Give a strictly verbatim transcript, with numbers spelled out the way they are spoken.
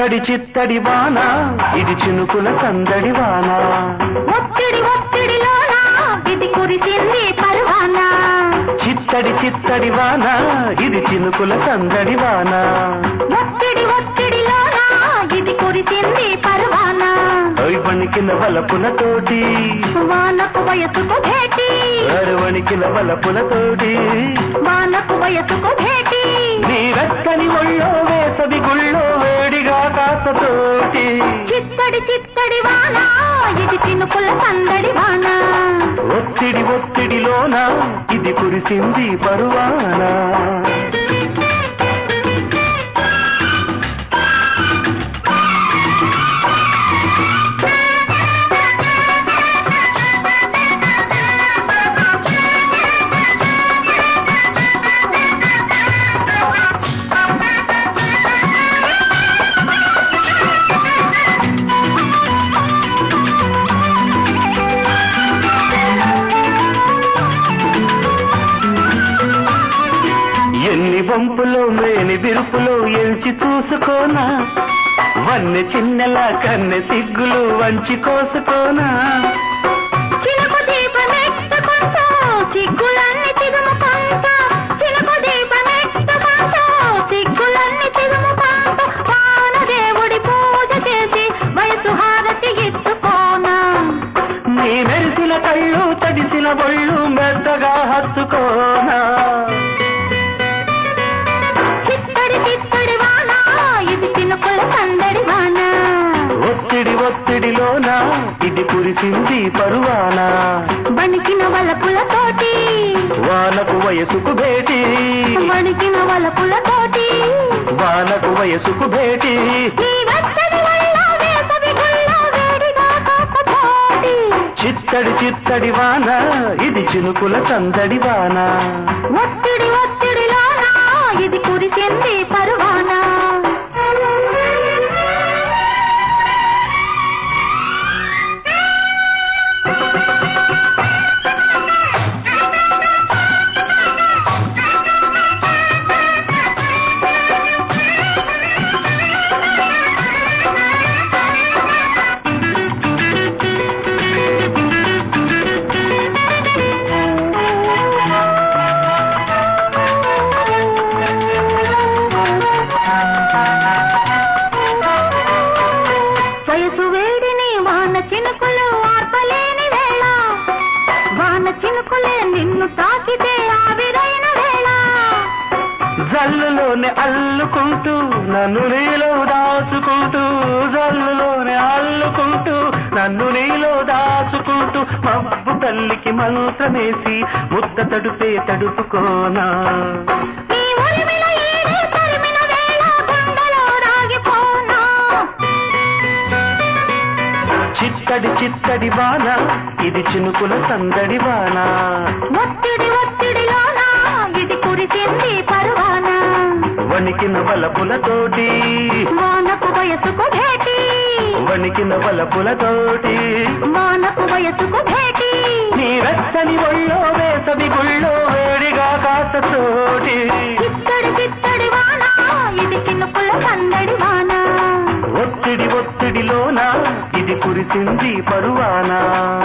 చిత్తడి చిత్తడి వాన ఇది చినుకుల సందడి వాన ఒత్తిడి ఒత్తిడిలోన ఇది కురిసింది పర్వాన చిత్తడి చిత్తడి వాన ఇది చినుకుల సందడి వాన ఒత్తిడి ఒత్తిడిలోన ఇది కురిసింది పర్వాన వణికిన వలపులతోటి వానకు వయసుకు భేటీ వణికిన వలపులతోటి వానకు వయసుకు భేటీ నీ రక్కని ఒళ్ళో వేసవి గుళ్ళో వేడిగా కాసతోటి చిత్తడి చిత్తడి వాన ఇది చినుకుల సందడి వాన ఒత్తిడి ఒత్తిడిలోన ఇది కురిసింది పరువాన ఎన్ని వంపులో మేని విరుపులో ఎంచి చూసుకోనా వన్నె చిన్నెల కన్నె సిగ్గులు వంచి కోసుకోనా చినుకు దీపమెట్టుకుంటూ సిగ్గులన్నీ చిదుముకుంటూ చినుకు దీపమెట్టుకుంటూ సిగ్గులన్నీ చిదుముకుంటూ వానదేవుడి పూజ చేసి వయసు హారతి ఇచ్చుకోనా నీ మెరిసిన కళ్ళు తడిసిన ఒళ్ళు మెత్తగా హత్తుకోనా ఒత్తిడి ఒత్తిడిలోన ఇది కురిసింది పరువాన వణికిన వలపులతోటి వానకు వయసుకు భేటీ వణికిన వలపులతోటి వానకు వయసుకు భేటీ చిత్తడి చిత్తడి వాన ఇది చినుకుల సందడి వాన ఒత్తిడి ఒత్తిడిలోన ఇది కురిసింది పరువాన చినుకులు ఆర్పలేని వేళ వాన చినుకులే నిన్ను తాకితే ఆవిరైన వేళ జల్లులోనే అల్లుకుంటూ నన్ను నీలో దాచుకుంటూ జల్లులోనే అల్లుకుంటూ నన్ను నీలో దాచుకుంటూ మబ్బు తల్లికి మంత్రమేసి ముద్ద తడుపే తడుపుకోనా చిత్తడి చిత్తడి వాన ఇది చినుకుల సందడి వాన ఒత్తిడి ఒత్తిడిలోన ఇది కురిసింది పరువాన వణికిన వలపులతోటి వానకు వయసుకు భేటీ వణికిన వలపులతోటి వానకు వయసుకు భేటీ నీ రచ్చని ఒళ్ళో వేసవి గుళ్ళో వేడిగా కాసతోటి చిత్తడి చిత్తడి వాన ఇది చినుకుల సందడి వాన ఒత్తిడి ఒత్తిడిలోన ఇది కురిసింది పరువాన